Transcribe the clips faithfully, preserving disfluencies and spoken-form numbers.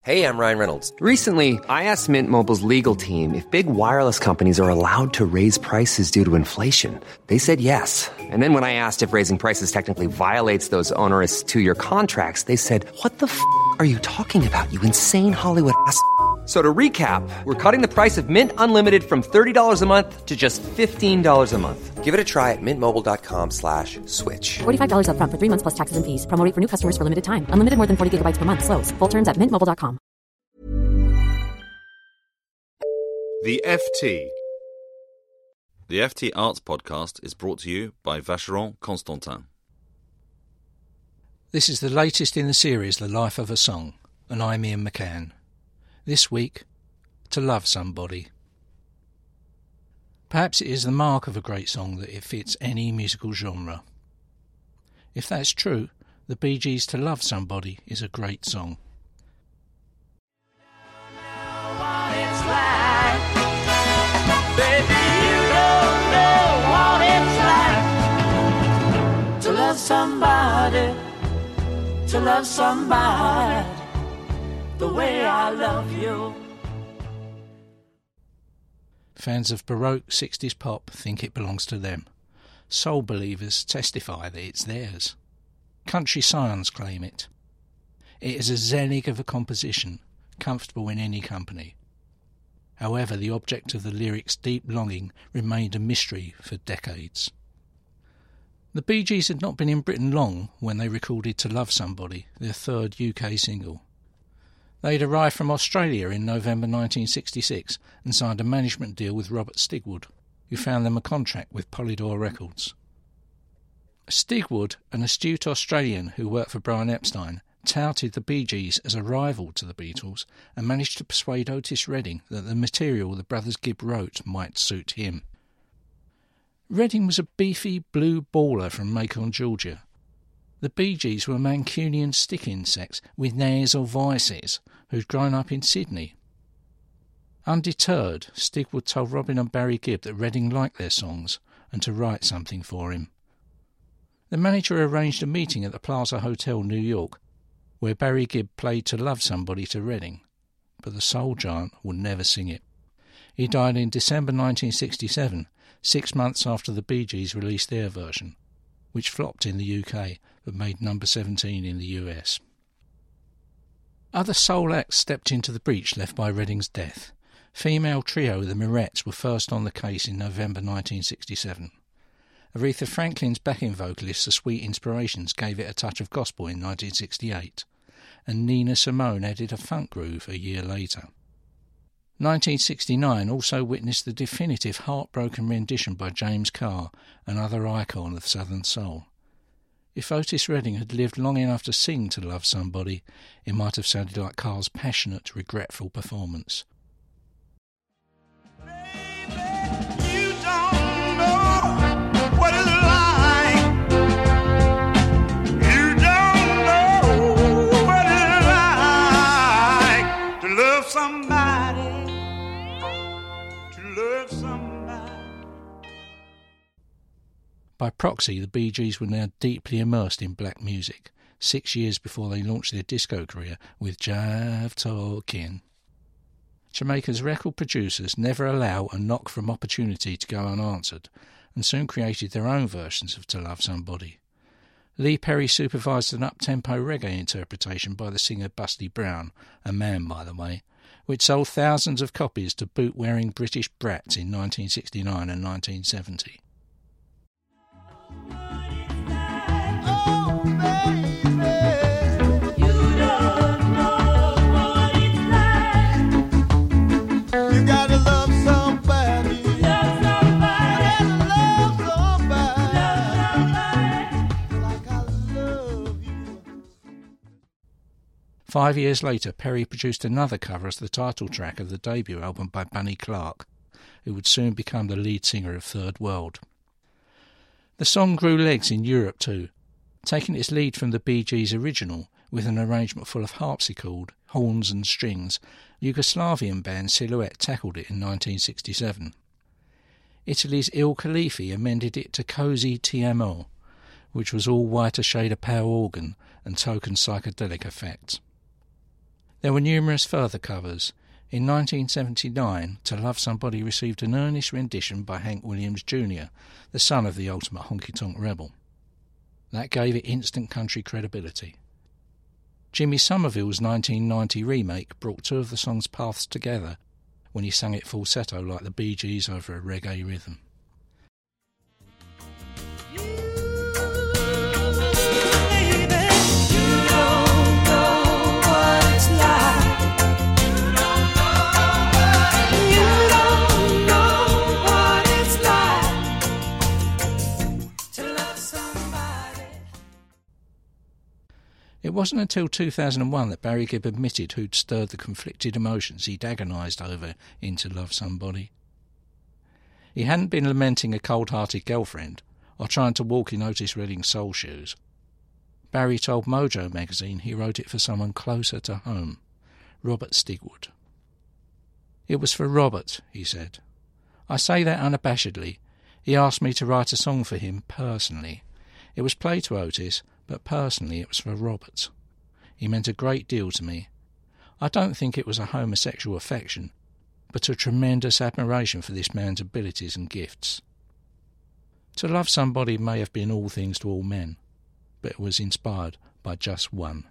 Hey, I'm Ryan Reynolds. Recently, I asked Mint Mobile's legal team if big wireless companies are allowed to raise prices due to inflation. They said yes. And then when I asked if raising prices technically violates those onerous two-year contracts, they said, what the f*** are you talking about, you insane Hollywood ass f- So to recap, we're cutting the price of Mint Unlimited from thirty dollars a month to just fifteen dollars a month. Give it a try at mintmobile.com slash switch. forty-five dollars up front for three months plus taxes and fees. Promo rate for new customers for limited time. Unlimited more than forty gigabytes per month. Slows full terms at mint mobile dot com. The F T. The F T Arts Podcast is brought to you by Vacheron Constantin. This is the latest in the series The Life of a Song, and I'm Ian McCann. This week, To Love Somebody. Perhaps it is the mark of a great song that it fits any musical genre. If that's true, the Bee Gees' To Love Somebody is a great song. To love somebody, to love somebody, the way I love you. Fans of Baroque sixties pop think it belongs to them. Soul believers testify that it's theirs. Country scions claim it. It is a zenith of a composition, comfortable in any company. However, the object of the lyric's deep longing remained a mystery for decades. The Bee Gees had not been in Britain long when they recorded To Love Somebody, their third U K single. They'd arrived from Australia in November nineteen sixty-six and signed a management deal with Robert Stigwood, who found them a contract with Polydor Records. Stigwood, an astute Australian who worked for Brian Epstein, touted the Bee Gees as a rival to the Beatles and managed to persuade Otis Redding that the material the brothers Gibb wrote might suit him. Redding was a beefy blue baller from Macon, Georgia. The Bee Gees were Mancunian stick insects with nasal voices who'd grown up in Sydney. Undeterred, Stigwood told Robin and Barry Gibb that Redding liked their songs and to write something for him. The manager arranged a meeting at the Plaza Hotel, New York, where Barry Gibb played To Love Somebody to Redding, but the soul giant would never sing it. He died in December nineteen sixty-seven, six months after the Bee Gees released their version, which flopped in the U K but made number seventeen in the U S. Other soul acts stepped into the breach left by Redding's death. Female trio The Mirettes were first on the case in November nineteen sixty-seven. Aretha Franklin's backing vocalist The Sweet Inspirations gave it a touch of gospel in nineteen sixty-eight, and Nina Simone added a funk groove a year later. nineteen sixty-nine also witnessed the definitive heartbroken rendition by James Carr, another icon of Southern soul. If Otis Redding had lived long enough to sing To Love Somebody, it might have sounded like Carr's passionate, regretful performance. By proxy, the Bee Gees were now deeply immersed in black music, six years before they launched their disco career with Jive Talkin'. Jamaica's record producers never allow a knock from opportunity to go unanswered, and soon created their own versions of To Love Somebody. Lee Perry supervised an up-tempo reggae interpretation by the singer Busty Brown, a man by the way, which sold thousands of copies to boot-wearing British brats in nineteen sixty-nine and nineteen seventy. Five years later, Perry produced another cover as the title track of the debut album by Bunny Clark, who would soon become the lead singer of Third World. The song grew legs in Europe too, taking its lead from the Bee Gees' original with an arrangement full of harpsichord, horns and strings. Yugoslavian band Silhouette tackled it in nineteen sixty-seven. Italy's Il Khalifi amended it to Così Ti Amo, which was all white a shade of pale organ and token psychedelic effects. There were numerous further covers. In nineteen seventy-nine, To Love Somebody received an earnest rendition by Hank Williams Junior, the son of the ultimate honky-tonk rebel. That gave it instant country credibility. Jimmy Somerville's nineteen ninety remake brought two of the song's paths together when he sang it falsetto like the Bee Gees over a reggae rhythm. It wasn't until two thousand one that Barry Gibb admitted who'd stirred the conflicted emotions he'd agonised over in To Love Somebody. He hadn't been lamenting a cold-hearted girlfriend or trying to walk in Otis Redding's soul shoes. Barry told Mojo magazine he wrote it for someone closer to home, Robert Stigwood. It was for Robert, he said. I say that unabashedly. He asked me to write a song for him personally. It was played to Otis, but personally it was for Robert. He meant a great deal to me. I don't think it was a homosexual affection, but a tremendous admiration for this man's abilities and gifts. To Love Somebody may have been all things to all men, but it was inspired by just one.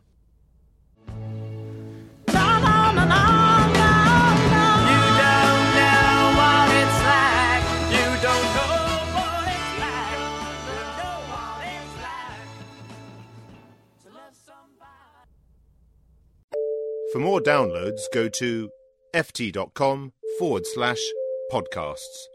No, no, no, no, no, no. You don't know what it's like. You don't know what it's like. You don't know what it's like to love somebody. For more downloads, go to ft.com forward slash podcasts.